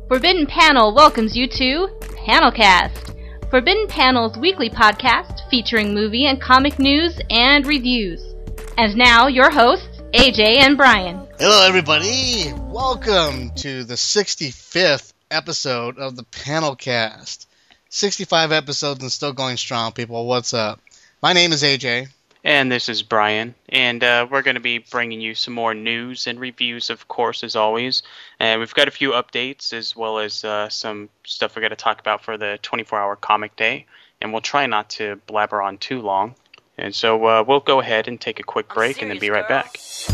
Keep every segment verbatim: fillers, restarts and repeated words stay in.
Forbidden Panel welcomes you to Panelcast, Forbidden Panel's weekly podcast featuring movie and comic news and reviews. And now, your hosts, A J and Brian. Hello, everybody. Welcome to the sixty-fifth episode of the Panelcast. sixty-five episodes and still going strong, people. What's up? My name is A J. And this is Brian, and uh, we're going to be bringing you some more news and reviews, of course, as always. And we've got a few updates, as well as uh, some stuff we're going to talk about for the twenty-four hour comic day. And we'll try not to blabber on too long. And so uh, we'll go ahead and take a quick break and then be right back.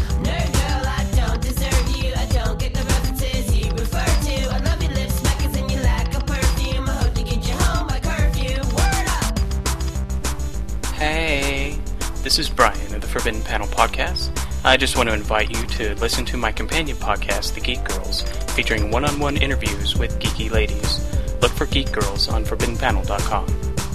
Hey, this is Brian of the Forbidden Panel Podcast. I just want to invite you to listen to my companion podcast, The Geek Girls, featuring one-on-one interviews with geeky ladies. Look for Geek Girls on forbidden panel dot com.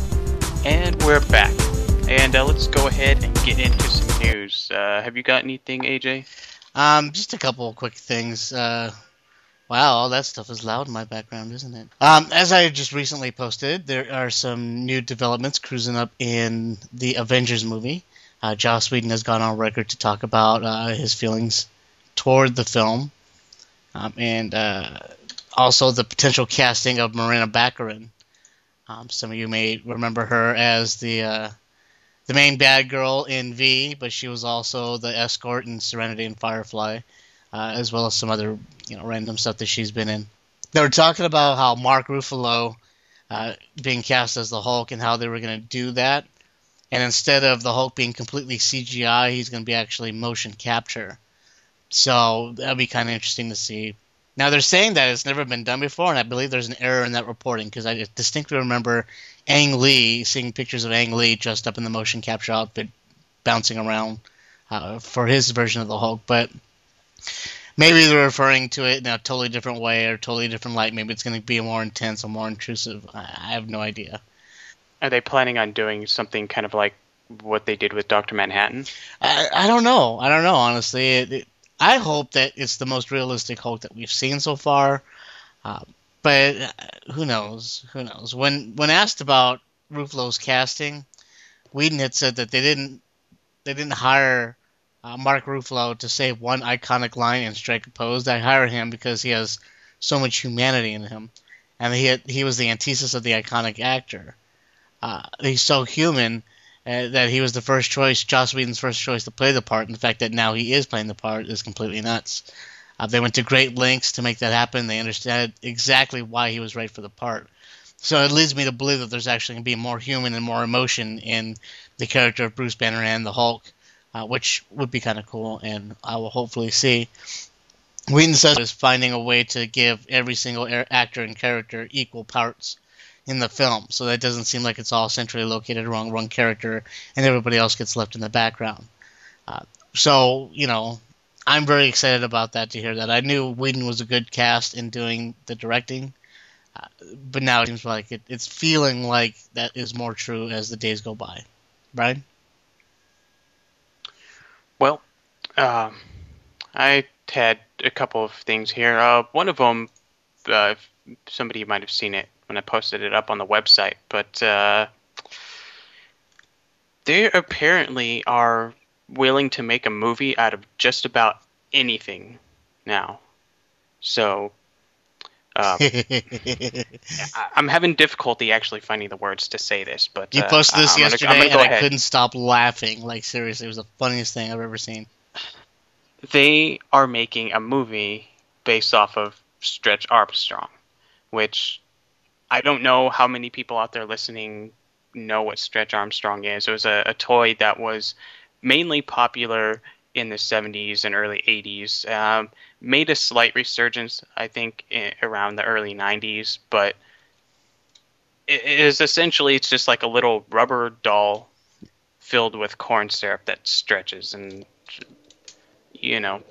And we're back. And uh, let's go ahead and get into some news. Uh, have you got anything, A J? Um, just a couple of quick things. Uh, wow, all that stuff is loud in my background, isn't it? Um, as I just recently posted, there are some new developments cruising up in the Avengers movie. Uh, Joss Whedon has gone on record to talk about uh, his feelings toward the film. Um, and uh, also the potential casting of Morena Baccarin. Um, some of you may remember her as the uh, the main bad girl in V, but she was also the escort in Serenity and Firefly, uh, as well as some other you know random stuff that she's been in. They were talking about how Mark Ruffalo uh, being cast as the Hulk and how they were going to do that. And instead of the Hulk being completely C G I, he's going to be actually motion capture. So that'll be kind of interesting to see. Now, they're saying that it's never been done before, and I believe there's an error in that reporting, because I distinctly remember Ang Lee, seeing pictures of Ang Lee dressed up in the motion capture outfit, bouncing around uh, for his version of the Hulk. But maybe they're referring to it in a totally different way or totally different light. Maybe it's going to be more intense or more intrusive. I have no idea. Are they planning on doing something kind of like what they did with Doctor Manhattan? I, I don't know. I don't know, honestly. It, it, I hope that it's the most realistic Hulk that we've seen so far. Uh, but who knows? Who knows? When when asked about Ruffalo's casting, Whedon had said that they didn't they didn't hire uh, Mark Ruffalo to say one iconic line and strike a pose. They hired him because he has so much humanity in him, and he had, he was the antithesis of the iconic actor. Uh, he's so human uh, that he was the first choice, Joss Whedon's first choice to play the part. And the fact that now he is playing the part is completely nuts. Uh, they went to great lengths to make that happen. They understood exactly why he was right for the part. So it leads me to believe that there's actually going to be more human and more emotion in the character of Bruce Banner and the Hulk, uh, which would be kind of cool, and I will hopefully see. Whedon says is finding a way to give every single actor and character equal parts in the film, so that it doesn't seem like it's all centrally located around one character and everybody else gets left in the background. Uh, so, you know, I'm very excited about that, to hear that. I knew Whedon was a good cast in doing the directing, uh, but now it seems like it, it's feeling like that is more true as the days go by. Brian? Well, uh, I had a couple of things here. Uh, one of them, uh, somebody might have seen it when I posted it up on the website, but uh, they apparently are willing to make a movie out of just about anything now. So uh, I, I'm having difficulty actually finding the words to say this, but you posted uh, this I'm yesterday, gonna, I'm gonna go and ahead. I couldn't stop laughing. Like, seriously, it was the funniest thing I've ever seen. They are making a movie based off of Stretch Armstrong, which I don't know how many people out there listening know what Stretch Armstrong is. It was a, a toy that was mainly popular in the seventies and early eighties. Um, made a slight resurgence, I think, in, around the early nineties. But it, it is essentially, it's just like a little rubber doll filled with corn syrup that stretches. And, you know,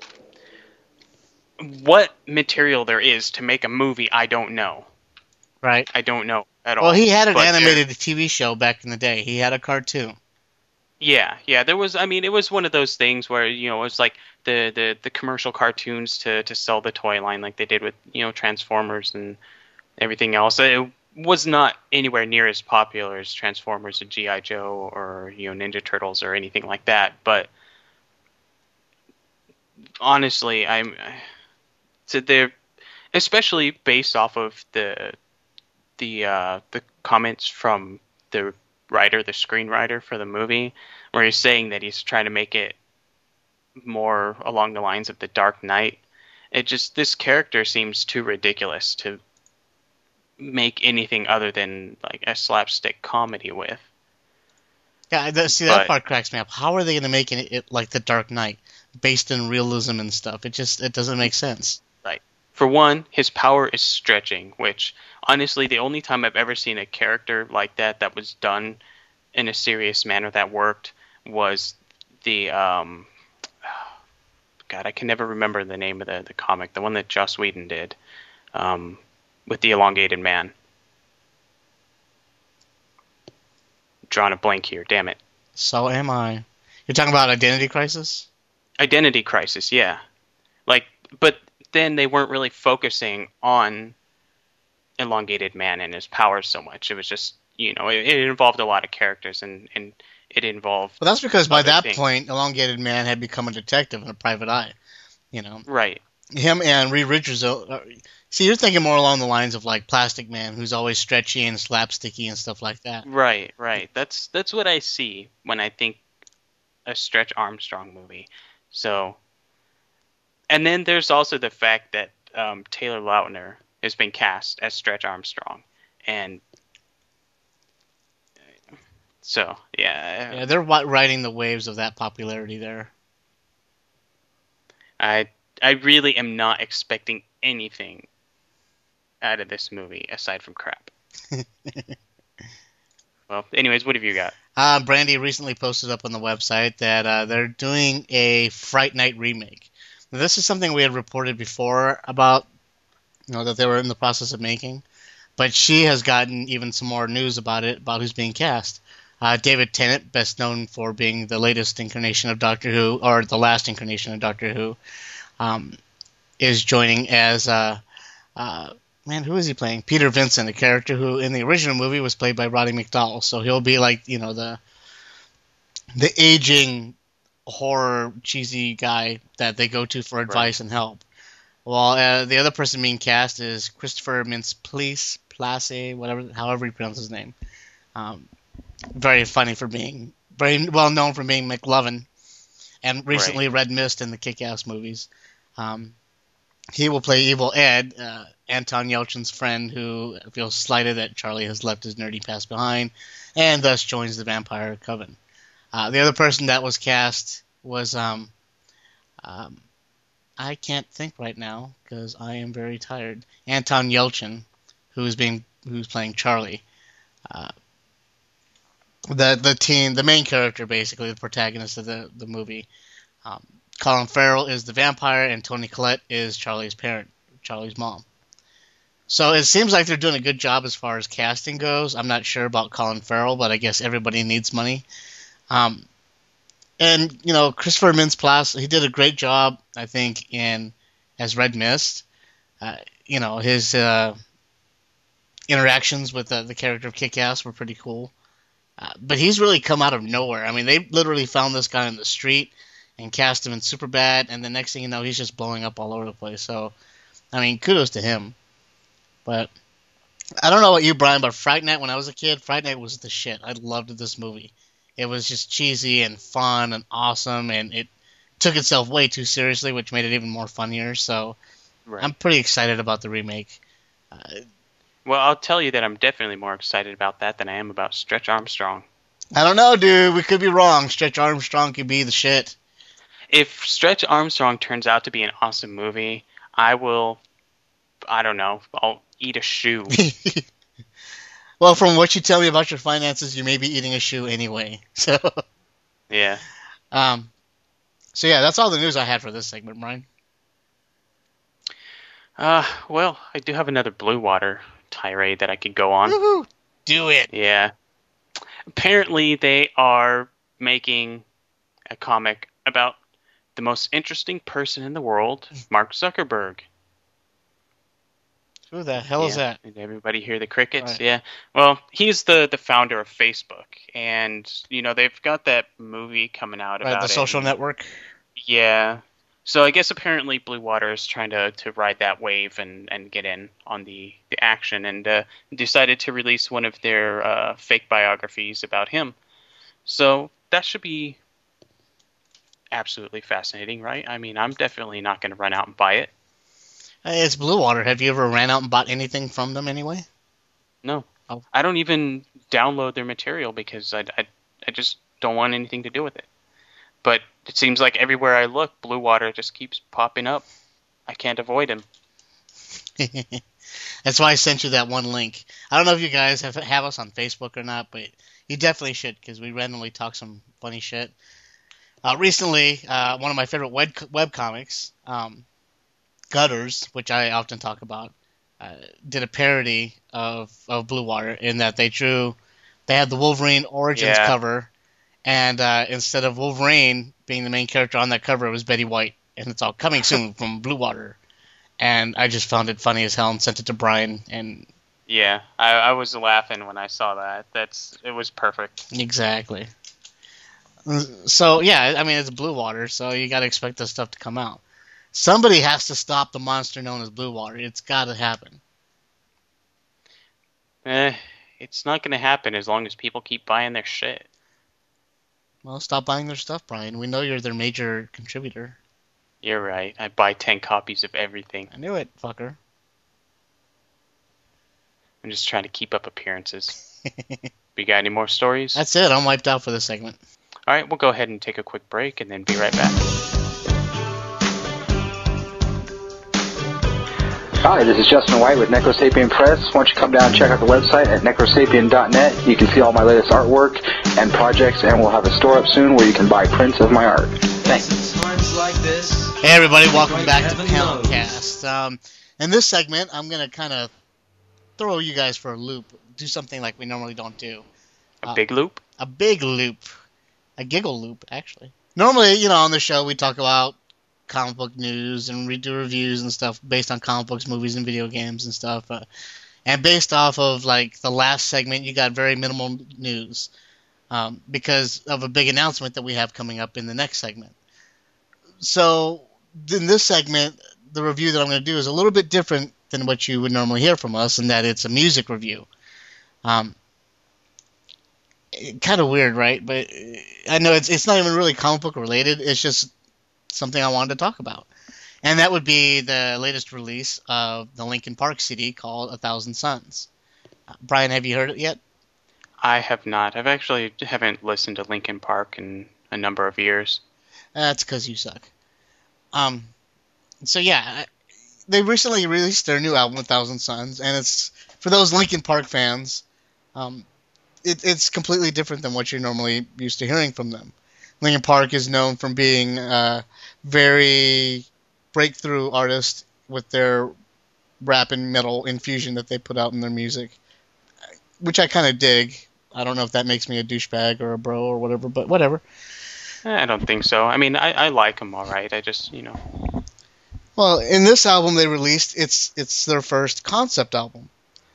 what material there is to make a movie, I don't know. Right. I don't know at all. Well, he had an but animated T V show back in the day. He had a cartoon. Yeah, yeah. There was, I mean, it was one of those things where, you know, it was like the, the, the commercial cartoons to, to sell the toy line like they did with, you know, Transformers and everything else. It was not anywhere near as popular as Transformers and G I. Joe or, you know, Ninja Turtles or anything like that. But honestly, I'm so they're especially based off of the the uh, the comments from the writer, the screenwriter for the movie, where he's saying that he's trying to make it more along the lines of the Dark Knight. It just this character seems too ridiculous to make anything other than like a slapstick comedy with. Yeah, that, see that But- part cracks me up. How are they going to make it, it like the Dark Knight, based in realism and stuff? It just it doesn't make sense. For one, his power is stretching, which honestly, the only time I've ever seen a character like that that was done in a serious manner that worked was the um, God, I can never remember the name of the, the comic, the one that Joss Whedon did, um, with the elongated man. Drawing a blank here, damn it. So am I. You're talking about Identity Crisis? Identity Crisis, yeah. Like, but then they weren't really focusing on elongated man and his powers so much. It was just, you know, it, it involved a lot of characters, and, and it involved... Well, that's because by other that things. point, Elongated Man had become a detective and a private eye. You know, Right. him and Reed Richards. Uh, see, you're thinking more along the lines of like Plastic Man, who's always stretchy and slapsticky and stuff like that. Right, right. That's that's what I see when I think a Stretch Armstrong movie. So, and then there's also the fact that um, Taylor Lautner has been cast as Stretch Armstrong, and so yeah, Yeah, they're wi- riding the waves of that popularity there. I I really am not expecting anything out of this movie aside from crap. Well, anyways, what have you got? Uh, Brandy recently posted up on the website that uh, they're doing a Fright Night remake. Now, this is something we had reported before about, you know, that they were in the process of making, but she has gotten even some more news about it, about who's being cast. Uh, David Tennant, best known for being the latest incarnation of Doctor Who, or the last incarnation of Doctor Who, um, is joining as, uh, uh, man, who is he playing? Peter Vincent, a character who in the original movie was played by Roddy McDowall. So he'll be like, you know, the the aging horror cheesy guy that they go to for advice and help. Well, uh, the other person being cast is Christopher Mintz-Plasse, Place, whatever, however you pronounce his name. Um, very funny for being, very well known for being McLovin, and recently Right. Red Mist in the Kick-Ass movies. Um, he will play Evil Ed, uh, Anton Yelchin's friend who feels slighted that Charlie has left his nerdy past behind, and thus joins the Vampire Coven. Uh, the other person that was cast was, um, um, I can't think right now because I am very tired. Anton Yelchin, who is being who's playing Charlie. Uh, the the teen, the main character, basically the protagonist of the the movie. Um, Colin Farrell is the vampire, and Toni Collette is Charlie's parent, Charlie's mom. So it seems like they're doing a good job as far as casting goes. I'm not sure about Colin Farrell, but I guess everybody needs money. Um, and you know, Christopher Mintz-Plasse, he did a great job, I think, in as Red Mist. Uh, you know, his uh, interactions with the, the character of Kick-Ass were pretty cool. Uh, but he's really come out of nowhere. I mean, they literally found this guy on the street and cast him in Superbad, and the next thing you know, he's just blowing up all over the place. So, I mean, kudos to him. But I don't know about you, Brian, but Fright Night, when I was a kid, Fright Night was the shit. I loved this movie. It was just cheesy and fun and awesome, and it took itself way too seriously, which made it even more funnier. So Right. I'm pretty excited about the remake. Uh, Well, I'll tell you that I'm definitely more excited about that than I am about Stretch Armstrong. I don't know, dude. We could be wrong. Stretch Armstrong could be the shit. If Stretch Armstrong turns out to be an awesome movie, I will, I don't know, I'll eat a shoe. Well, from what you tell me about your finances, you may be eating a shoe anyway. So, Yeah. um, so yeah, that's all the news I had for this segment, Brian. Uh, well, I do have another Blue Water tirade that I could go on. Woohoo! Do it. Yeah. Apparently, they are making a comic about the most interesting person in the world, Mark Zuckerberg. Who the hell yeah. is that? Did everybody hear the crickets? Right. Yeah. Well, he's the, the founder of Facebook, and you know they've got that movie coming out Right, about the it. Social Network. Yeah. So I guess apparently Blue Water is trying to, to ride that wave and, and get in on the, the action, and uh, decided to release one of their uh, fake biographies about him. So that should be absolutely fascinating, right? I mean, I'm definitely not going to run out and buy it. Hey, it's Blue Water. Have you ever ran out and bought anything from them anyway? No. Oh. I don't even download their material because I, I, I just don't want anything to do with it. But it seems like everywhere I look, Blue Water just keeps popping up. I can't avoid him. That's why I sent you that one link. I don't know if you guys have have us on Facebook or not, but you definitely should, because we randomly talk some funny shit. Uh, recently, uh, one of my favorite web web comics, um, Gutters, which I often talk about, uh, did a parody of, of Blue Water in that they drew, they had the Wolverine Origins Yeah. cover, and uh, instead of Wolverine being the main character on that cover, it was Betty White, and it's all coming soon from Blue Water. And I just found it funny as hell and sent it to Brian, and Yeah, I, I was laughing when I saw that. That's it was perfect. exactly. So, yeah, I mean, it's Blue Water, so you got to expect this stuff to come out. Somebody has to stop the monster known as Blue Water. It's got to happen. Eh, it's not going to happen as long as people keep buying their shit. Well, stop buying their stuff, Brian. We know you're their major contributor. You're right. I buy ten copies of everything. I knew it, fucker. I'm just trying to keep up appearances. We got any more stories? That's it. I'm wiped out for this segment. All right, we'll go ahead and take a quick break and then be right back. Hi, this is Justin White with Necrosapien Press. Why don't you come down and check out the website at necrosapien dot net. You can see all my latest artwork and projects, and we'll have a store up soon where you can buy prints of my art. Thanks. Hey, everybody. Welcome back to Panelcast. Um, in this segment, I'm going to kind of throw you guys for a loop, do something like we normally don't do. A Uh, big loop? A big loop. A giggle loop, actually. Normally, you know, on the show, we talk about comic book news and we do reviews and stuff based on comic books, movies, and video games and stuff. Uh, and based off of, like, the last segment, you got very minimal news um, because of a big announcement that we have coming up in the next segment. So, in this segment, the review that I'm going to do is a little bit different than what you would normally hear from us, in that it's a music review. Um, kind of weird, right? But I know it's it's not even really comic book related. It's just something I wanted to talk about. And that would be the latest release of the Linkin Park C D called A Thousand Suns. Uh, Brian, have you heard it yet? I have not. I've actually haven't listened to Linkin Park in a number of years. That's because you suck. Um, so yeah, they recently released their new album, A Thousand Suns, and it's for those Linkin Park fans. Um, it, it's completely different than what you're normally used to hearing from them. Linkin Park is known for being a very breakthrough artist with their rap and metal infusion that they put out in their music, which I kind of dig. I don't know if that makes me a douchebag or a bro or whatever, but whatever. I don't think so. I mean, I, I like them all right. I just, you know. Well, in this album they released, it's it's their first concept album.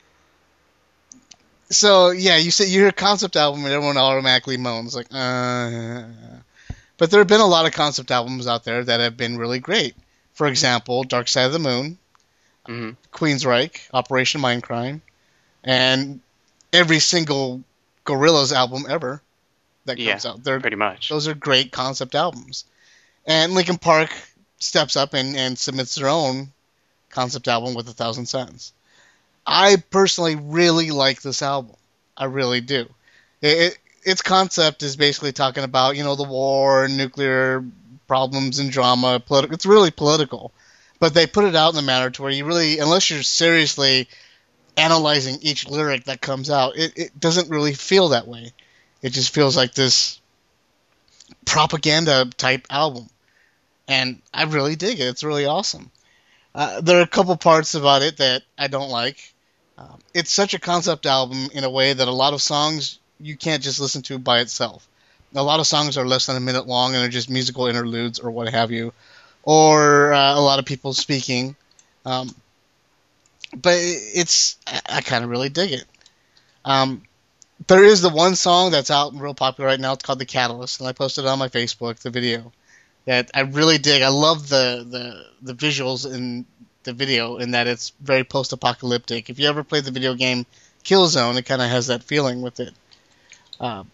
So, yeah, you say you hear concept album and everyone automatically moans, like, uh... But there have been a lot of concept albums out there that have been really great. For example, Dark Side of the Moon, Mm-hmm. Queensryche, Operation Mindcrime, and every single Gorillaz album ever that comes Yeah, out. They're, pretty much. Those are great concept albums. And Linkin Park steps up and, and submits their own concept album with A Thousand Suns. I personally really like this album. I really do. It, it, its concept is basically talking about, you know, the war and nuclear problems and drama. Politi- it's really political. But they put it out in a manner to where you really, unless you're seriously analyzing each lyric that comes out, it, it doesn't really feel that way. It just feels like this propaganda type album. And I really dig it. It's really awesome. Uh, there are a couple parts about it that I don't like. Um, it's such a concept album in a way that a lot of songs you can't just listen to by itself. a lot of songs are less than a minute long and are just musical interludes or what have you, or uh, a lot of people speaking. Um, but it's I, I kind of really dig it. Um, there is the one song that's out and real popular right now. It's called "The Catalyst," and I posted it on my Facebook, the video that I really dig. I love the the, the visuals in the video in that it's very post-apocalyptic. If you ever played the video game Killzone, it kind of has that feeling with it. Um,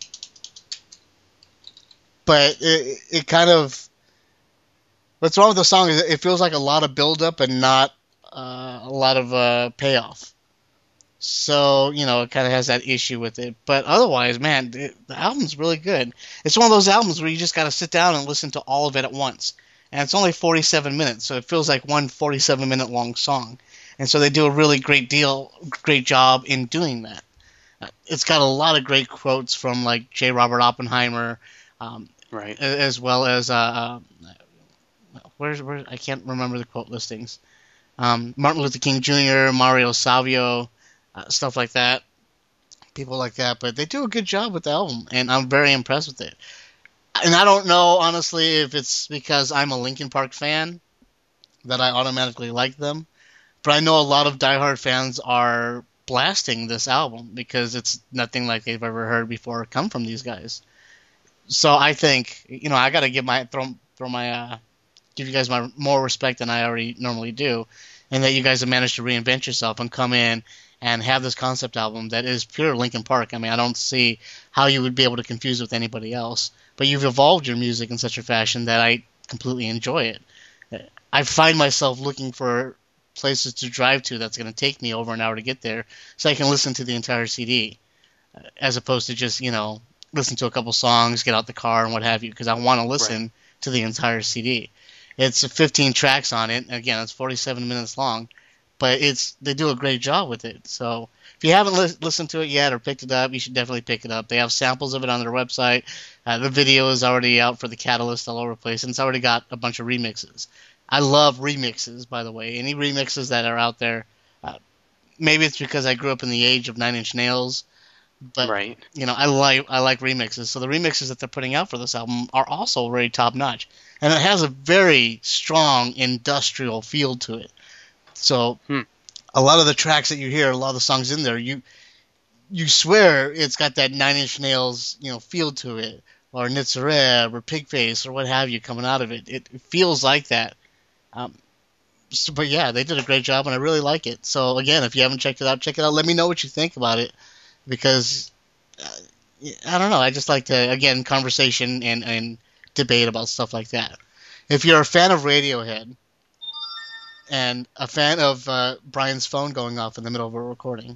but it, it kind of, what's wrong with the song is it feels like a lot of build-up and not uh, a lot of uh, payoff. So, you know, it kind of has that issue with it. But otherwise, man, it, the album's really good. It's one of those albums where you just got to sit down and listen to all of it at once. And it's only forty-seven minutes, so it feels like one forty-seven minute long song. And so they do a really great deal, great job in doing that. Uh, it's got a lot of great quotes from like J. Robert Oppenheimer, um, Right. as well as uh, uh, where's where I can't remember the quote listings. Um, Martin Luther King Junior, Mario Savio, uh, stuff like that, people like that. But they do a good job with the album, and I'm very impressed with it. And I don't know honestly if it's because I'm a Linkin Park fan that I automatically like them, but I know a lot of diehard fans are blasting this album because it's nothing like they've ever heard before come from these guys. So I think, you know, I got to give my throw throw my uh, give you guys my more respect than I already normally do, and that you guys have managed to reinvent yourself and come in and have this concept album that is pure Linkin Park. I mean, I don't see how you would be able to confuse it with anybody else, but you've evolved your music in such a fashion that I completely enjoy it. I find myself looking for places to drive to that's going to take me over an hour to get there so I can listen to the entire C D, as opposed to just, you know, listen to a couple songs, get out the car, and what have you, because I want to listen right. to the entire C D. It's fifteen tracks on it. Again, it's forty-seven minutes long, but it's they do a great job with it. So if you haven't li- listened to it yet or picked it up, you should definitely pick it up. They have samples of it on their website. Uh, the video is already out for the Catalyst all over the place, and it's already got a bunch of remixes. I love remixes, by the way. Any remixes that are out there, uh, maybe it's because I grew up in the age of Nine Inch Nails, but right. you know, I like I like remixes. So the remixes that they're putting out for this album are also very top notch, and it has a very strong industrial feel to it. So hmm. a lot of the tracks that you hear, a lot of the songs in there, you you swear it's got that Nine Inch Nails, you know, feel to it, or Nitzareh, or Pigface, or what have you coming out of it. It, it feels like that. Um, so, but yeah, they did a great job, and I really like it. So again, if you haven't checked it out, check it out. Let me know what you think about it, because uh, I don't know. I just like to, again, conversation and, and debate about stuff like that. If you're a fan of Radiohead and a fan of uh, Brian's phone going off in the middle of a recording,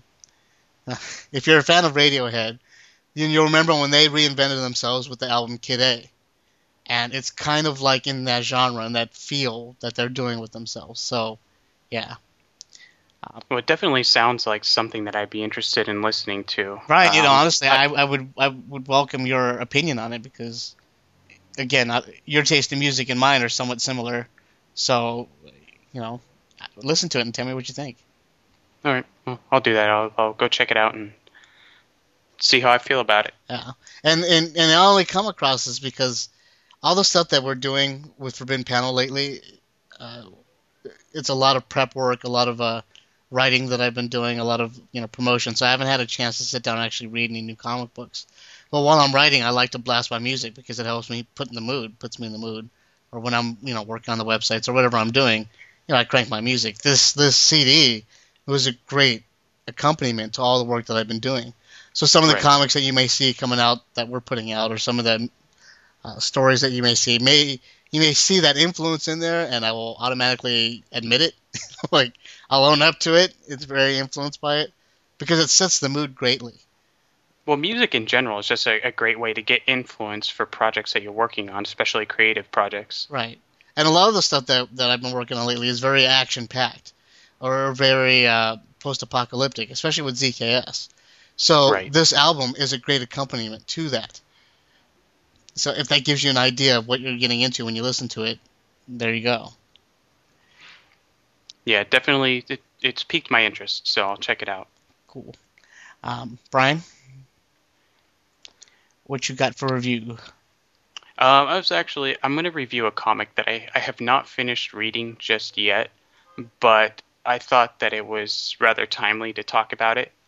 if you're a fan of Radiohead, you'll remember when they reinvented themselves with the album Kid A. And it's kind of like in that genre and that feel that they're doing with themselves. So, yeah. Um, well, it definitely sounds like something that I'd be interested in listening to. Right. You know, um, honestly, I, I would I would welcome your opinion on it because, again, I, your taste in music and mine are somewhat similar. So, you know, listen to it and tell me what you think. All right. Well, I'll do that. I'll, I'll go check it out and see how I feel about it. Yeah. And, and, and I only come across this because all the stuff that we're doing with Forbidden Panel lately, uh, it's a lot of prep work, a lot of uh, writing that I've been doing, a lot of you know promotion. So I haven't had a chance to sit down and actually read any new comic books. But while I'm writing, I like to blast my music because it helps me put in the mood, puts me in the mood. Or when I'm you know working on the websites or whatever I'm doing, you know I crank my music. This this C D was a great accompaniment to all the work that I've been doing. So some of the right. comics that you may see coming out that we're putting out, or some of the Uh, stories that you may see. May you may see that influence in there, and I will automatically admit it. Like, I'll own up to it. It's very influenced by it because it sets the mood greatly. Well, music in general is just a, a great way to get influence for projects that you're working on, especially creative projects. Right. And a lot of the stuff that, that I've been working on lately is very action-packed or very uh, post-apocalyptic, especially with Z K S. So right. this album is a great accompaniment to that. So if that gives you an idea of what you're getting into when you listen to it, there you go. Yeah, definitely. It, it's piqued my interest, so I'll check it out. Cool. Um, Brian, what you got for review? Um, I was actually I'm going to review a comic that I, I have not finished reading just yet, but I thought that it was rather timely to talk about it,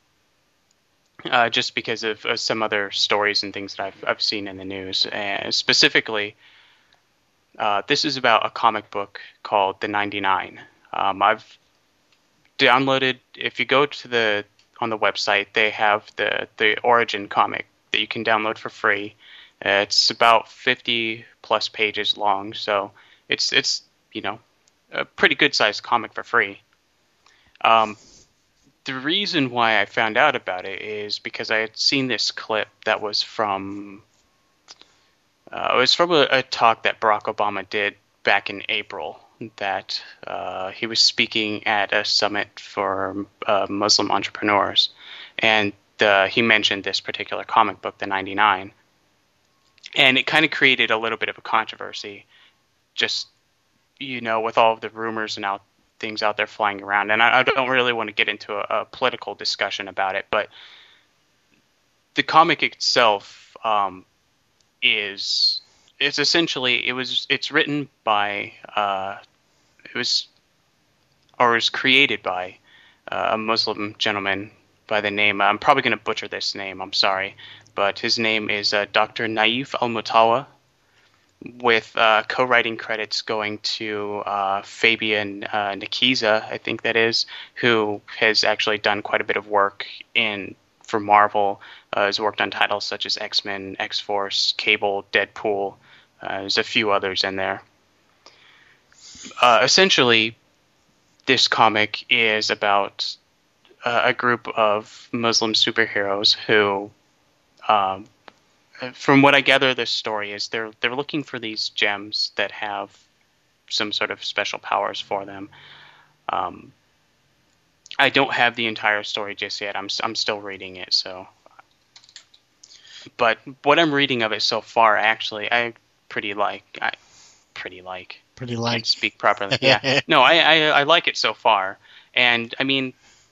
uh, just because of, of some other stories and things that I've I've seen in the news. And specifically, uh, this is about a comic book called The ninety-nine. Um, I've downloaded. If you go to the on the website, they have the the origin comic that you can download for free. Uh, it's about fifty plus pages long, so it's it's you know a pretty good sized comic for free. Um, the reason why I found out about it is because I had seen this clip that was from uh, it was from a, a talk that Barack Obama did back in April. That uh, he was speaking at a summit for uh, Muslim entrepreneurs, and uh, he mentioned this particular comic book, The ninety-nine. And it kind of created a little bit of a controversy, just, you know, with all of the rumors and out things out there flying around. And I, I don't really want to get into a, a political discussion about it, but the comic itself um, is it's essentially it was it's written by uh, it was or was created by uh, a Muslim gentleman by the name. I'm probably going to butcher this name. I'm sorry. But his name is uh, Doctor Naif Al-Mutawa, with uh, co-writing credits going to uh, Fabian uh, Nicieza, I think that is, who has actually done quite a bit of work in for Marvel. Uh, has worked on titles such as X-Men, X-Force, Cable, Deadpool. Uh, there's a few others in there. Uh, essentially, this comic is about uh, a group of Muslim superheroes who... Um, from what I gather, this story is they're they're looking for these gems that have some sort of special powers for them. Um, I don't have the entire story just yet. I'm I'm still reading it, so. But what I'm reading of it so far, actually, I pretty like. I pretty like. Pretty like. Can't speak properly. Yeah. No, I, I I like it so far, and I mean.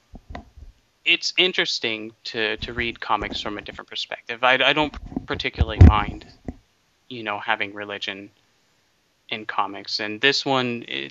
It's interesting to, to read comics from a different perspective. I, I don't particularly mind, you know, having religion in comics. And this one, it,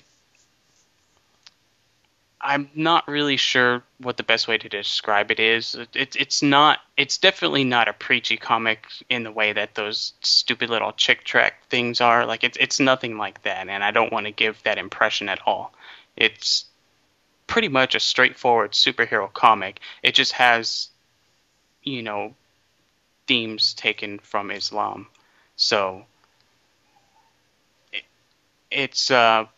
I'm not really sure what the best way to describe it is. It, it's not. It's definitely not a preachy comic in the way that those stupid little chick tract things are. Like it's it's nothing like that, and I don't want to give that impression at all. It's pretty much a straightforward superhero comic. It just has, you know, themes taken from Islam. So it, it's uh,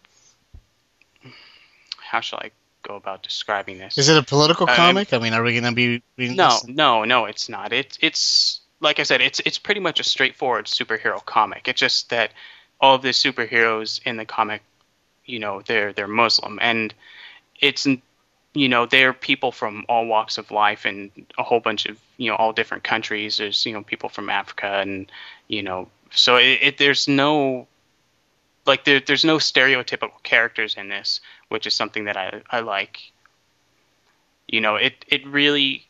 how shall I go about describing this? Is it a political Uh, comic? I mean, are we going to be reading No, this? no, no, it's not. It's it's like I said, it's it's pretty much a straightforward superhero comic. It's just that all of the superheroes in the comic, you know, they're they're Muslim, and it's, you know, they're people from all walks of life and a whole bunch of, you know, all different countries. There's, you know, people from Africa and, you know, so it, it there's no, like, there, there's no stereotypical characters in this, which is something that I, I like. You know, it, it really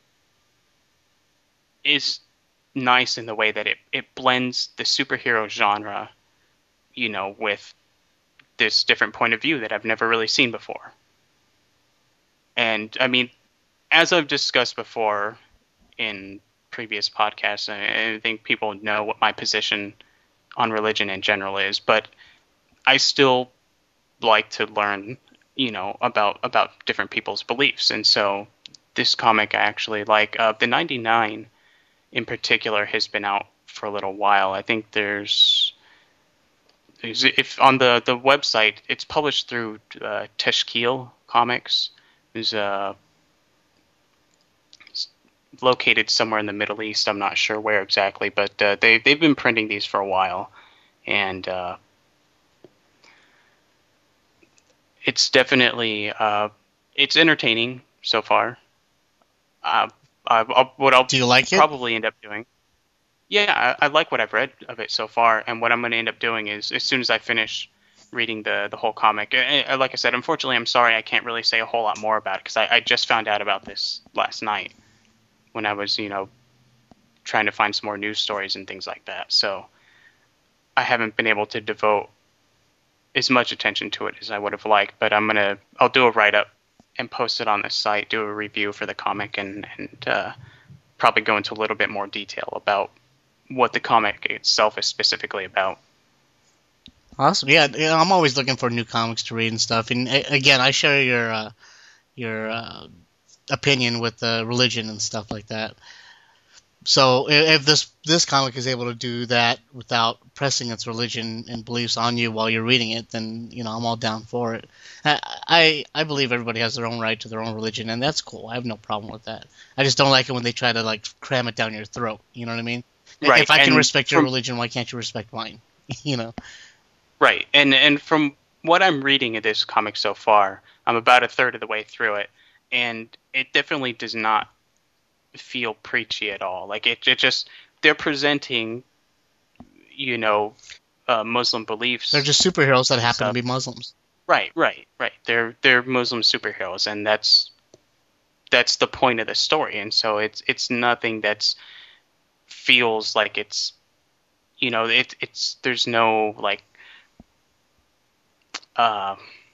is nice in the way that it, it blends the superhero genre, you know, with this different point of view that I've never really seen before. And, I mean, as I've discussed before in previous podcasts, I, I think people know what my position on religion in general is, but I still like to learn, you know, about, about different people's beliefs. And so this comic I actually like. Uh, the ninety-nine in particular has been out for a little while. I think there's... If on the, the website, it's published through uh, Teshkeel Comics. Who's uh, located somewhere in the Middle East. I'm not sure where exactly, but uh, they they've been printing these for a while, and uh, it's definitely uh, it's entertaining so far. Uh, I, I'll, what I'll Do you like it? probably end up doing. Yeah, I, I like what I've read of it so far, and what I'm going to end up doing is as soon as I finish reading the the whole comic. And, like I said, unfortunately, I'm sorry I can't really say a whole lot more about it because I, I just found out about this last night when I was, you know, trying to find some more news stories and things like that. So I haven't been able to devote as much attention to it as I would have liked. But I'm gonna I'll do a write up and post it on the site, do a review for the comic, and and uh, probably go into a little bit more detail about what the comic itself is specifically about. Awesome. Yeah, you know, I'm always looking for new comics to read and stuff. And a- again, I share your uh, your uh, opinion with uh, religion and stuff like that. So i- if this this comic is able to do that without pressing its religion and beliefs on you while you're reading it, then you know I'm all down for it. I I, I believe everybody has their own right to their own religion, and that's cool. I have no problem with that. I just don't like it when they try to like cram it down your throat. You know what I mean? Right, If I can and respect your from- religion, why can't you respect mine? you know. Right, and and from what I'm reading of this comic so far, I'm about a third of the way through it, and it definitely does not feel preachy at all. Like it, it just they're presenting, you know, uh, Muslim beliefs. They're just superheroes that happen Stuff. to be Muslims. Right, right, right. They're they're Muslim superheroes, and that's that's the point of the story. And so it's it's nothing that's feels like it's, you know, it it's there's no like. Uh,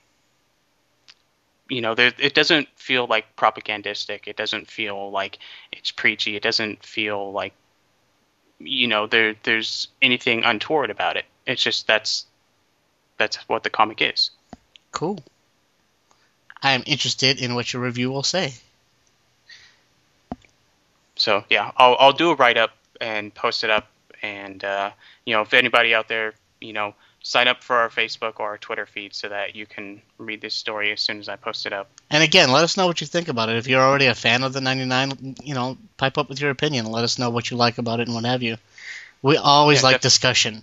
you know, there, it doesn't feel like propagandistic. It doesn't feel like it's preachy. It doesn't feel like, you know, there there's anything untoward about it. It's just that's that's what the comic is. Cool. I am interested in what your review will say. So yeah, I'll I'll do a write up and post it up, and uh, you know, if anybody out there, you know, sign up for our Facebook or our Twitter feed so that you can read this story as soon as I post it up. And again, let us know what you think about it. If you're already a fan of the ninety-nine, you know, pipe up with your opinion. Let us know what you like about it and what have you. We always Yeah, like def- discussion.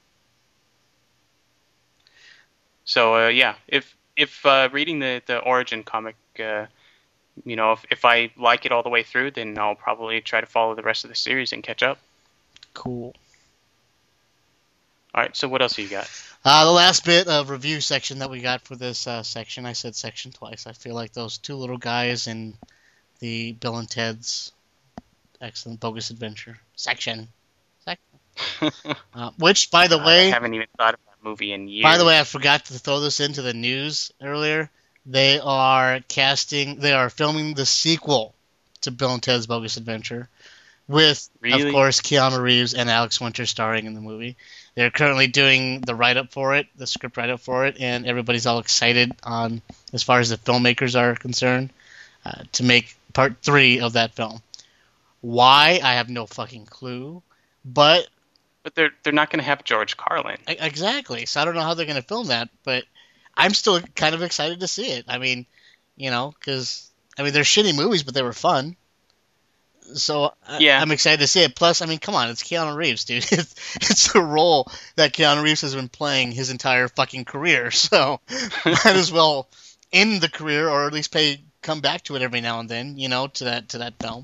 So uh, yeah, if if uh, reading the the Origin comic, uh, you know, if if I like it all the way through, then I'll probably try to follow the rest of the series and catch up. Cool. All right. So what else have you got? Uh, the last bit of review section that we got for this uh, section, I said section twice. I feel like those two little guys in the Bill and Ted's Excellent Bogus Adventure section. section. uh, which, by the Uh, way, I haven't even thought of that movie in years. by the way, I forgot to throw this into the news earlier. They are casting, they are filming the sequel to Bill and Ted's Bogus Adventure with, Really? of course, Keanu Reeves and Alex Winter starring in the movie. They're currently doing the write-up for it, the script write-up for it, and everybody's all excited on, as far as the filmmakers are concerned, uh, to make part three of that film. Why? I have no fucking clue. But But they're they're not going to have George Carlin. E- Exactly. So I don't know how they're going to film that, but I'm still kind of excited to see it. I mean, you know, because, I mean, they're shitty movies, but they were fun. So I- Yeah. I'm excited to see it. Plus, I mean, come on, it's Keanu Reeves, dude. It's, it's a role that Keanu Reeves has been playing his entire fucking career. So might as well end the career, or at least pay come back to it every now and then, you know, to that to that film.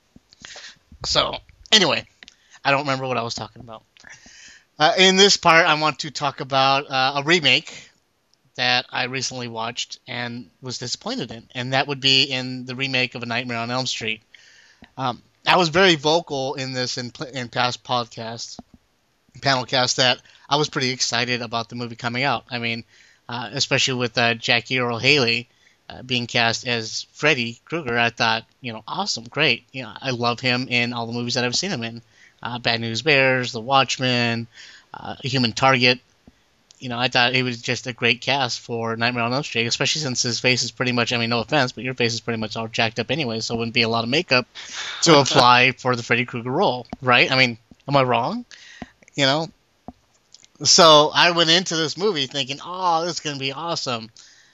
So anyway, I don't remember what I was talking about. Uh, in this part, I want to talk about uh, a remake that I recently watched and was disappointed in, and that would be in the remake of A Nightmare on Elm Street. Um, I was very vocal in this in, in past podcasts, panelcasts, that I was pretty excited about the movie coming out. I mean, uh, especially with uh, Jackie Earle Haley uh, being cast as Freddy Krueger, I thought, you know, awesome, great. You know, I love him in all the movies that I've seen him in. Uh, Bad News Bears, The Watchmen, uh, Human Target. You know, I thought he was just a great cast for Nightmare on Elm Street, especially since his face is pretty much, I mean, no offense, but your face is pretty much all jacked up anyway, so it wouldn't be a lot of makeup to apply for the Freddy Krueger role, right? I mean, am I wrong? You know? So I went into this movie thinking, oh, this is going to be awesome.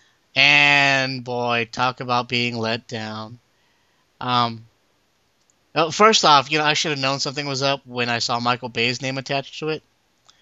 And, boy, talk about being let down. Um, well, first off, you know, I should have known something was up when I saw Michael Bay's name attached to it.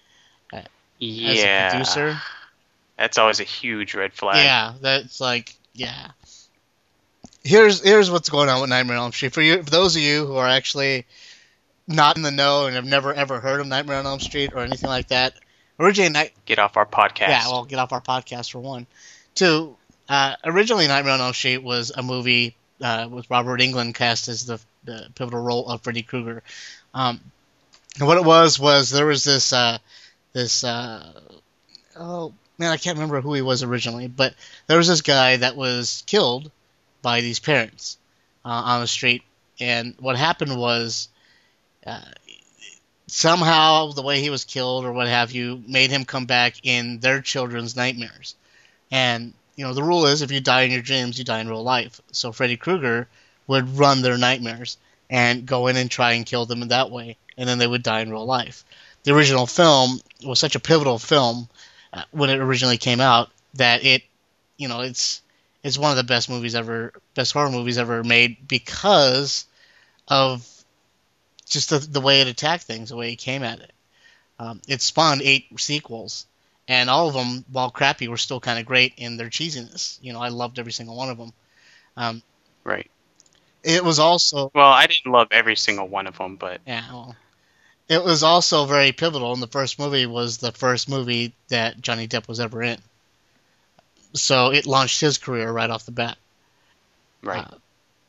Yeah. As a producer. That's always a huge red flag. Yeah, that's like, yeah. Here's here's what's going on with Nightmare on Elm Street. For you, for those of you who are actually not in the know and have never ever heard of Nightmare on Elm Street or anything like that, originally Night. Get off our podcast. Yeah, well, get off our podcast for one. Two, uh, originally Nightmare on Elm Street was a movie uh, with Robert Englund cast as the, the pivotal role of Freddy Krueger. Um, and what it was was there was this uh, this uh, oh man, I can't remember who he was originally, but there was this guy that was killed by these parents uh, on the street, and what happened was uh, somehow the way he was killed or what have you made him come back in their children's nightmares. And you know, the rule is if you die in your dreams, you die in real life. So Freddy Krueger would run their nightmares and go in and try and kill them in that way, and then they would die in real life. The original film was such a pivotal film uh, when it originally came out that it, you know, it's it's one of the best movies ever, best horror movies ever made because of just the, the way it attacked things, the way it came at it. Um, it spawned eight sequels, and all of them, while crappy, were still kind of great in their cheesiness. You know, I loved every single one of them. Um, right. It was also... Well, I didn't love every single one of them, but... Yeah, well... It was also very pivotal, and the first movie was the first movie that Johnny Depp was ever in. So it launched his career right off the bat. Right. Uh,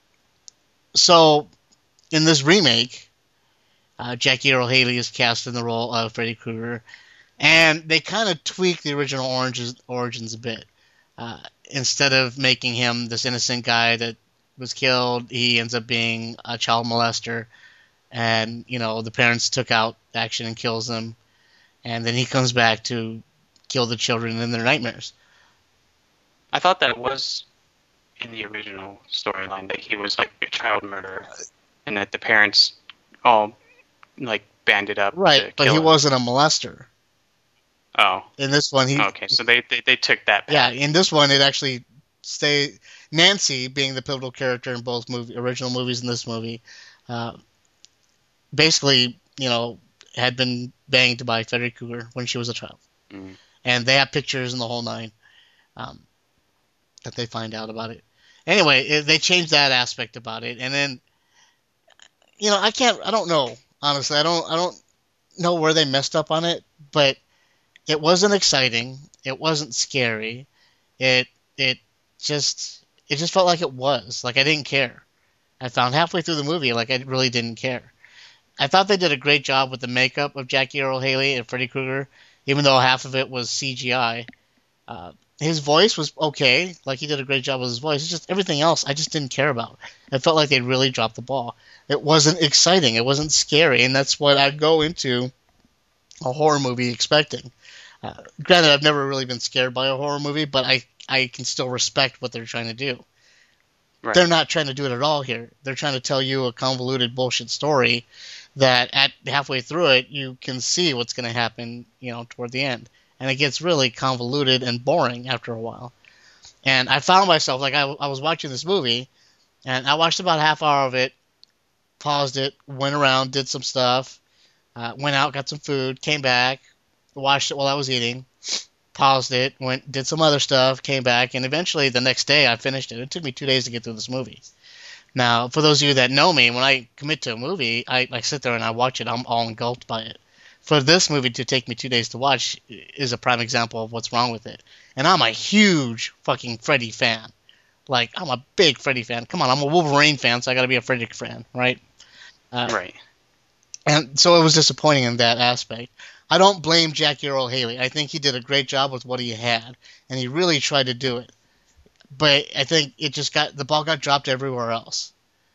so, in this remake, uh, Jackie Earle Haley is cast in the role of Freddy Krueger, and they kind of tweaked the original origins, origins a bit. Uh, instead of making him this innocent guy that was killed, he ends up being a child molester. And, you know, the parents took out action and kills them. And then he comes back to kill the children in their nightmares. I thought that was in the original storyline, that he was like a child murderer. And that the parents all, like, banded up Right, to but kill he him. wasn't a molester. Oh. In this one, he... Okay, so they, they, they took that back. Yeah, in this one, it actually stay Nancy, being the pivotal character in both movie, original movies and this movie, uh, basically, you know, had been banged by Freddy Krueger when she was a child. Mm. And they have pictures in the whole nine um, that they find out about it. Anyway, it, they changed that aspect about it. And then, you know, I can't, I don't know, honestly. I don't, I don't know where they messed up on it, but it wasn't exciting. It wasn't scary. It, it just, it just felt like it was. Like I didn't care. I found halfway through the movie, like I really didn't care. I thought they did a great job with the makeup of Jackie Earle Haley and Freddy Krueger, even though half of it was C G I. Uh, his voice was okay, like he did a great job with his voice. It's just everything else I just didn't care about. It felt like they really dropped the ball. It wasn't exciting. It wasn't scary, and that's what I go into a horror movie expecting. Uh, granted, I've never really been scared by a horror movie, but I, I can still respect what they're trying to do. Right. They're not trying to do it at all here. They're trying to tell you a convoluted bullshit story that at halfway through it, you can see what's going to happen, you know, toward the end. And it gets really convoluted and boring after a while. And I found myself, like, I, I was watching this movie, and I watched about a half hour of it, paused it, went around, did some stuff, uh, went out, got some food, came back, watched it while I was eating, paused it, went, did some other stuff, came back, and eventually the next day I finished it. It took me two days to get through this movie. Now, for those of you that know me, when I commit to a movie, I, I sit there and I watch it. I'm all engulfed by it. For this movie to take me two days to watch is a prime example of what's wrong with it. And I'm a huge fucking Freddy fan. Like, I'm a big Freddy fan. Come on, I'm a Wolverine fan, so I got to be a Freddy fan, right? Uh, right. And so it was disappointing in that aspect. I don't blame Jackie Earle Haley. I think he did a great job with what he had, and he really tried to do it. But I think it just got the ball got dropped everywhere else,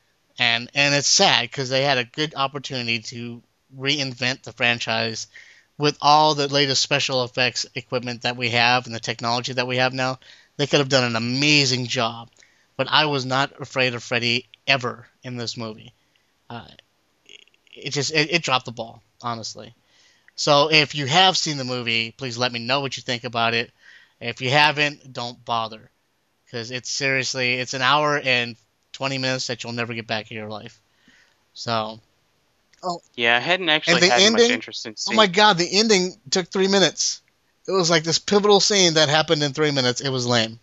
and and it's sad because they had a good opportunity to reinvent the franchise with all the latest special effects equipment that we have and the technology that we have now. They could have done an amazing job, but I was not afraid of Freddy ever in this movie. Uh, it just it, it dropped the ball, honestly. So if you have seen the movie, please let me know what you think about it. If you haven't, don't bother. Because it's seriously, it's an hour and twenty minutes that you'll never get back in your life. So. Oh, yeah, I hadn't actually and the had ending, much interest in seeing. Oh my god, the ending took three minutes. It was like this pivotal scene that happened in three minutes. It was lame.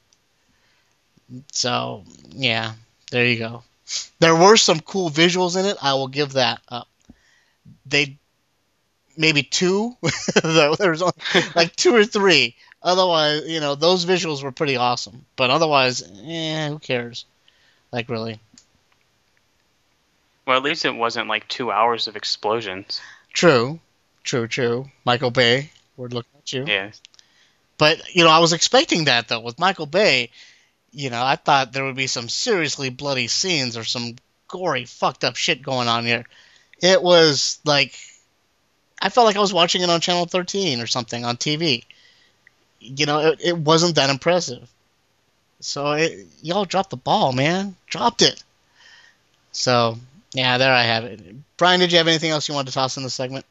So, yeah, there you go. There were some cool visuals in it. I will give that up. They, maybe two. There's only, like two or three. Otherwise, you know, those visuals were pretty awesome. But otherwise, eh, who cares? Like, really. Well, at least it wasn't like two hours of explosions. True. True, true. Michael Bay. We're looking at you. Yeah. But, you know, I was expecting that, though. With Michael Bay, you know, I thought there would be some seriously bloody scenes or some gory, fucked up shit going on here. It was like, I felt like I was watching it on Channel thirteen or something on T V. You know, it, it wasn't that impressive. So, it, y'all dropped the ball, man. Dropped it. So, yeah, there I have it. Brian, did you have anything else you wanted to toss in the segment?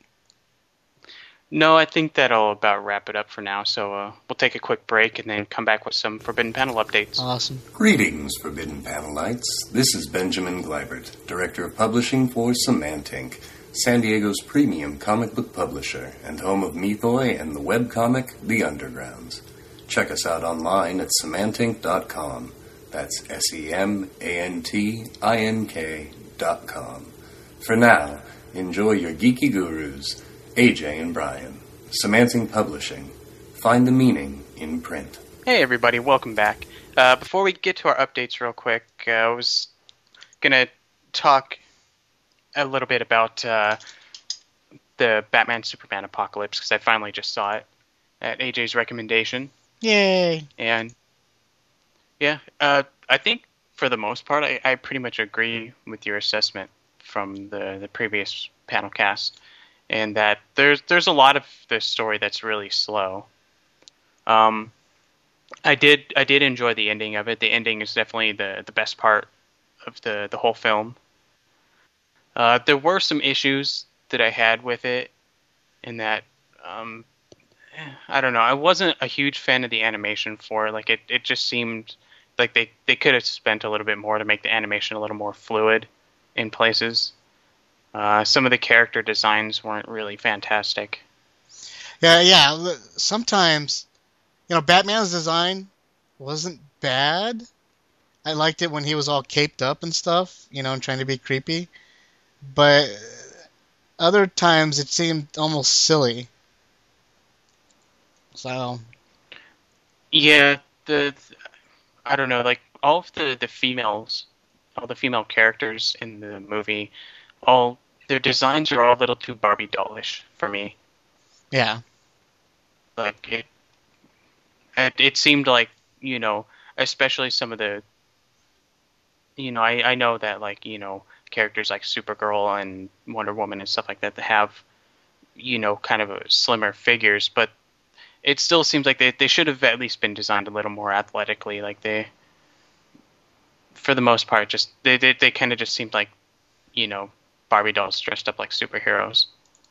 No, I think that'll about wrap it up for now. So uh, we'll take a quick break and then come back with some Forbidden Panel updates. Awesome. Greetings, Forbidden Panelites. This is Benjamin Gleibert, Director of Publishing for Semantink, San Diego's premium comic book publisher and home of Mythoi and the webcomic The Undergrounds. Check us out online at semantink dot com. That's S E M A N T I N K dot com. For now, enjoy your geeky gurus, A J and Brian. Semantink Publishing. Find the meaning in print. Hey everybody, welcome back. Uh, before we get to our updates real quick, uh, I was going to talk a little bit about uh, the Batman Superman Apocalypse, because I finally just saw it at A J's recommendation. Yay! And yeah, uh, I think for the most part, I, I pretty much agree with your assessment from the, the previous panel cast, and that there's there's a lot of this story that's really slow. Um, I did I did enjoy the ending of it. The ending is definitely the, the best part of the, the whole film. Uh, there were some issues that I had with it, in that um, I don't know. I wasn't a huge fan of the animation for it. Like it, it just seemed like they, they could have spent a little bit more to make the animation a little more fluid in places. Uh, some of the character designs weren't really fantastic. Yeah, yeah. Sometimes, you know, Batman's design wasn't bad. I liked it when he was all caped up and stuff, you know, and trying to be creepy. But other times it seemed almost silly. So. Yeah, the I don't know, like all of the, the females, all the female characters in the movie, all their designs are all a little too Barbie dollish for me. Yeah. Like it, it, it seemed like, you know, especially some of the, you know, I, I know that like, you know, characters like Supergirl and Wonder Woman and stuff like that, that have, you know, kind of a slimmer figures, but it still seems like they, they should have at least been designed a little more athletically. Like they, for the most part, just they they, they kind of just seemed like, you know, Barbie dolls dressed up like superheroes.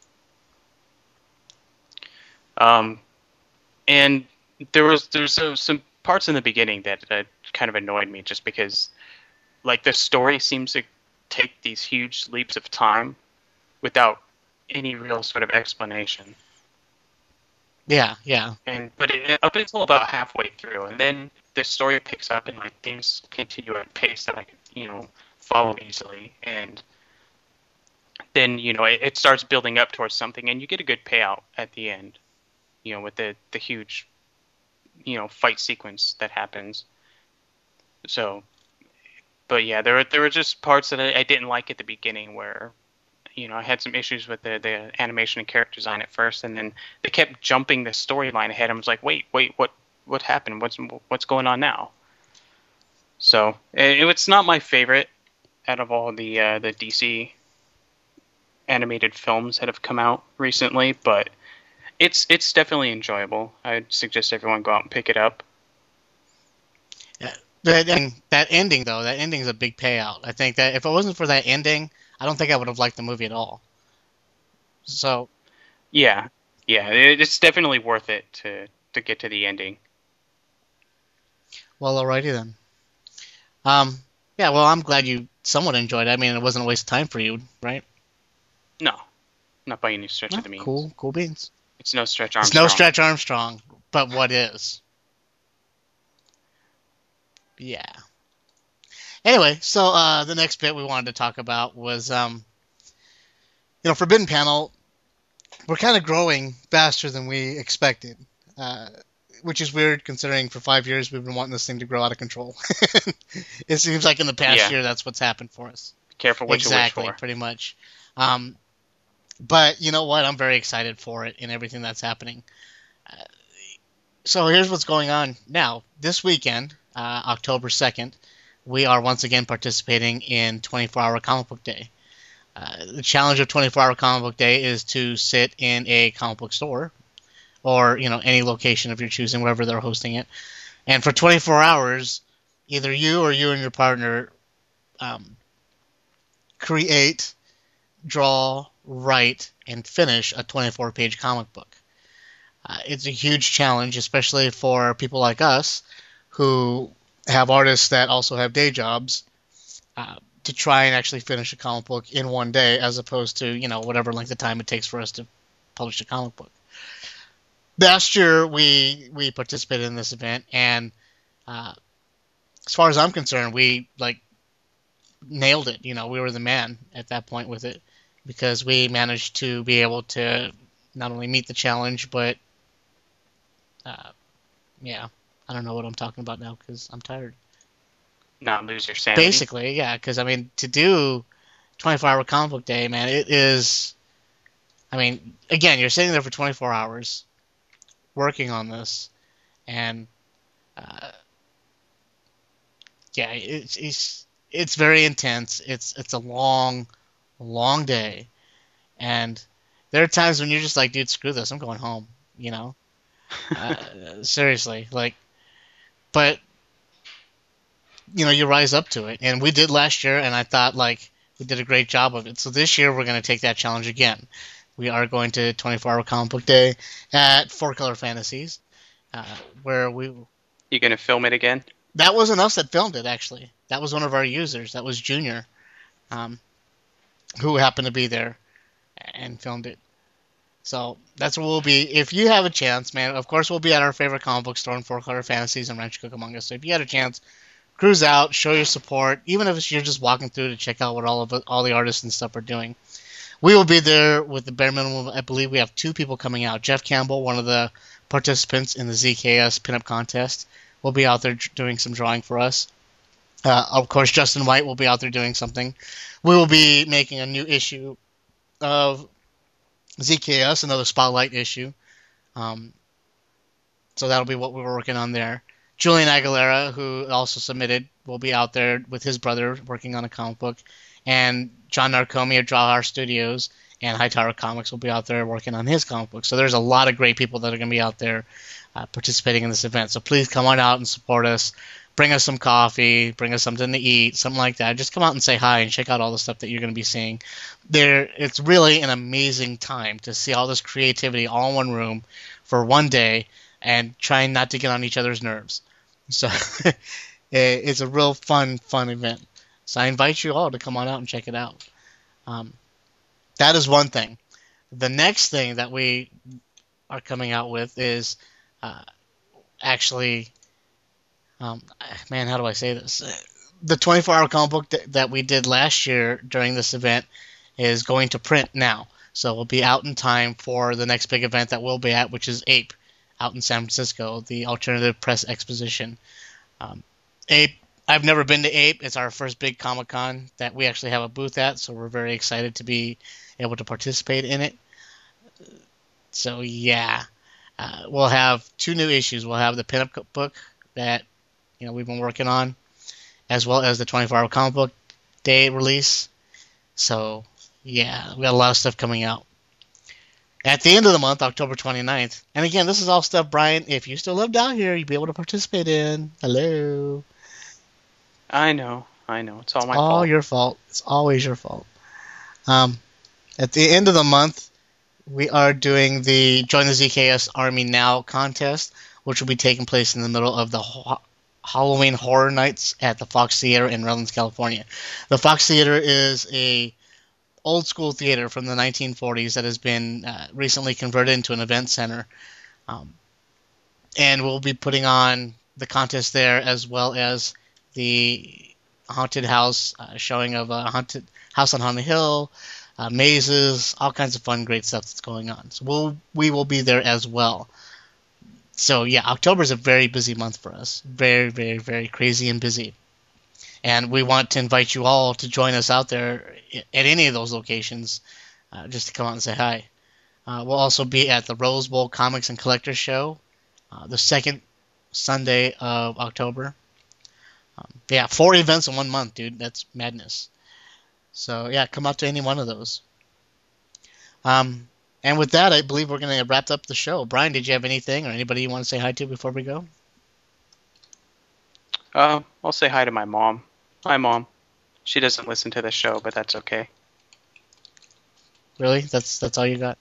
Um, and there was there's some, some parts in the beginning that uh, kind of annoyed me, just because, like, the story seems to take these huge leaps of time without any real sort of explanation. Yeah, yeah. And but it, up until about halfway through, and then the story picks up and like things continue at a pace that I can, you know, follow easily, and then, you know, it, it starts building up towards something, and you get a good payout at the end, you know, with the the huge, you know, fight sequence that happens. So, but yeah, there were there were just parts that I, I didn't like at the beginning where, you know, I had some issues with the, the animation and character design at first, and then they kept jumping the storyline ahead. I was like, wait, wait, what what happened? What's what's going on now? So it, it's not my favorite out of all the uh, the D C animated films that have come out recently, but it's it's definitely enjoyable. I'd suggest everyone go out and pick it up. Yeah, that, that ending though, that ending is a big payout. I think that if it wasn't for that ending, I don't think I would have liked the movie at all. So, yeah, yeah, it's definitely worth it to, to get to the ending. Well, alrighty then. Um, yeah, well, I'm glad you somewhat enjoyed it. I mean, it wasn't a waste of time for you, right? No, not by any stretch Oh, of the means. cool, cool beans. It's no Stretch Armstrong. It's no Stretch Armstrong, but what is? Yeah. Anyway, so uh, the next bit we wanted to talk about was, um, you know, Forbidden Panel, we're kind of growing faster than we expected, uh, which is weird considering for five years we've been wanting this thing to grow out of control. It seems like in the past Yeah. year that's what's happened for us. Be careful what Exactly, you wish for. pretty much. Um, but you know what? I'm very excited for it and everything that's happening. Uh, so here's what's going on now. This weekend, uh, October second, we are once again participating in twenty-four hour Comic Book Day. Uh, the challenge of twenty-four hour Comic Book Day is to sit in a comic book store, or you know any location of your choosing, wherever they're hosting it, and for twenty-four hours, either you or you and your partner um, create, draw, write, and finish a twenty-four page comic book. Uh, it's a huge challenge, especially for people like us who have artists that also have day jobs, uh, to try and actually finish a comic book in one day, as opposed to you know whatever length of time it takes for us to publish a comic book. Last year we we participated in this event, and uh, as far as I'm concerned, we like nailed it. You know, we were the man at that point with it, because we managed to be able to not only meet the challenge, but uh, yeah, I don't know what I'm talking about now because I'm tired. Not lose your sanity. Basically, yeah, because I mean, to do twenty-four hour Comic Book Day, man, it is. I mean, again, you're sitting there for twenty-four hours, working on this, and uh, yeah, it's it's it's very intense. It's it's a long, long day, and there are times when you're just like, dude, screw this, I'm going home. You know, uh, seriously, like, but you know, you rise up to it, and we did last year, and I thought like we did a great job of it. So this year we're going to take that challenge again. We are going to twenty-four hour Comic Book Day at Four Color Fantasies, uh, where we. You going to film it again? That wasn't us that filmed it, actually. That was one of our users. That was Junior, um, who happened to be there and filmed it. So that's where we'll be. If you have a chance, man, of course we'll be at our favorite comic book store in Four Color Fantasies in Rancho Cucamonga. So if you had a chance, cruise out, show your support, even if it's you're just walking through to check out what all of it, all the artists and stuff are doing. We will be there with the bare minimum. I believe we have two people coming out. Jeff Campbell, one of the participants in the Z K S pinup contest, will be out there doing some drawing for us. Uh, of course, Justin White will be out there doing something. We will be making a new issue of Z K S, another spotlight issue. Um, so that'll be what we're working on there. Julian Aguilera, who also submitted, will be out there with his brother working on a comic book. And John Narcomi of Draw Our Studios and High Tower Comics will be out there working on his comic book. So there's a lot of great people that are going to be out there uh, participating in this event. So please come on out and support us. Bring us some coffee. Bring us something to eat, something like that. Just come out and say hi and check out all the stuff that you're going to be seeing. There, it's really an amazing time to see all this creativity all in one room for one day and trying not to get on each other's nerves. So it's a real fun, fun event. So I invite you all to come on out and check it out. Um, that is one thing. The next thing that we are coming out with is uh, actually, um, man, how do I say this? The twenty-four hour comic book th- that we did last year during this event is going to print now. So we'll be out in time for the next big event that we'll be at, which is A P E out in San Francisco, the Alternative Press Exposition. Um, A P E, I've never been to A P E. It's our first big Comic-Con that we actually have a booth at, so we're very excited to be able to participate in it. So, yeah. Uh, we'll have two new issues. We'll have the pinup book that you know we've been working on, as well as the twenty-four hour Comic Book Day release. So, yeah, we got a lot of stuff coming out. At the end of the month, October twenty-ninth, and again, this is all stuff, Brian, if you still lived out here, you'd be able to participate in. Hello. I know, I know. It's all my all fault. All your fault. It's always your fault. Um, at the end of the month, we are doing the Join the Z K S Army Now contest, which will be taking place in the middle of the ho- Halloween Horror Nights at the Fox Theater in Redlands, California. The Fox Theater is a old school theater from the nineteen forties that has been uh, recently converted into an event center. Um, and we'll be putting on the contest there, as well as the haunted house uh, showing of a haunted house on Haunted Hill, uh, mazes, all kinds of fun, great stuff that's going on. So we'll, we will be there as well. So yeah, October is a very busy month for us. Very, very, very crazy and busy. And we want to invite you all to join us out there at any of those locations, uh, just to come out and say hi. Uh, we'll also be at the Rose Bowl Comics and Collectors Show, uh, the second Sunday of October. Um, yeah, four events in one month, dude. That's madness. So, yeah, come out to any one of those. Um, and with that, I believe we're going to wrap up the show. Brian, did you have anything or anybody you want to say hi to before we go? Uh, I'll say hi to my mom. Hi, Mom. She doesn't listen to the show, but that's okay. Really? That's that's all you got?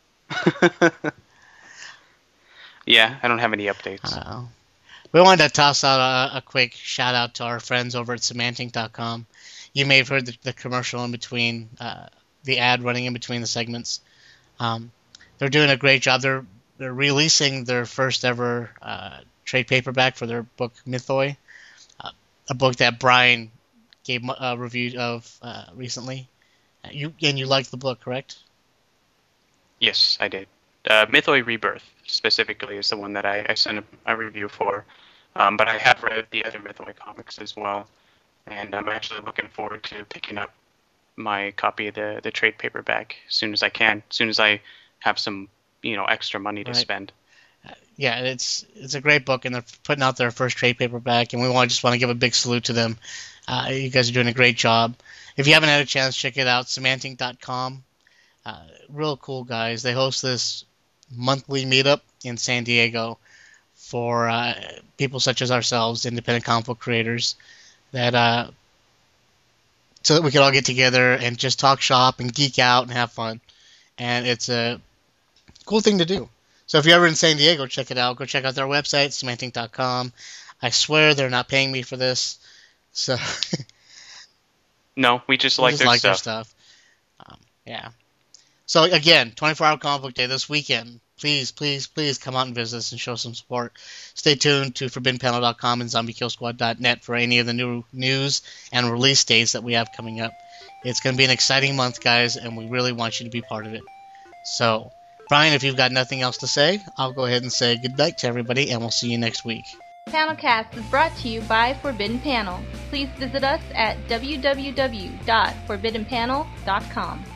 Yeah, I don't have any updates. Uh, we wanted to toss out a, a quick shout out to our friends over at Symantink dot com. You may have heard the, the commercial in between, uh, the ad running in between the segments. Um, they're doing a great job. They're they're releasing their first ever uh, trade paperback for their book Mythoi, uh, a book that Brian gave a review of uh, recently. You and you liked the book, correct? Yes, I did. Uh, Mythoi Rebirth, specifically, is the one that I, I sent a, a review for. Um, but I have read the other Mythoi comics as well. And I'm actually looking forward to picking up my copy of the, the trade paperback as soon as I can, as soon as I have some, you know, extra money to right. spend. Uh, yeah, it's it's a great book, and they're putting out their first trade paperback, and we want just want to give a big salute to them. Uh, you guys are doing a great job. If you haven't had a chance, check it out, Symantink dot com. Uh, real cool guys. They host this monthly meetup in San Diego for uh, people such as ourselves, independent comic book creators, that uh, so that we can all get together and just talk shop and geek out and have fun. And it's a cool thing to do. So if you're ever in San Diego, check it out. Go check out their website, Symantink dot com. I swear they're not paying me for this. So no, we just we like, just their, like stuff. their stuff. Um, yeah. So again, twenty-four hour Comic Book Day this weekend. Please, please, please come out and visit us and show some support. Stay tuned to Forbidden Panel dot com and Zombie Kill Squad dot net for any of the new news and release dates that we have coming up. It's going to be an exciting month, guys, and we really want you to be part of it. So, Brian, if you've got nothing else to say, I'll go ahead and say good night to everybody, and we'll see you next week. Panelcast is brought to you by Forbidden Panel. Please visit us at w w w dot forbidden panel dot com.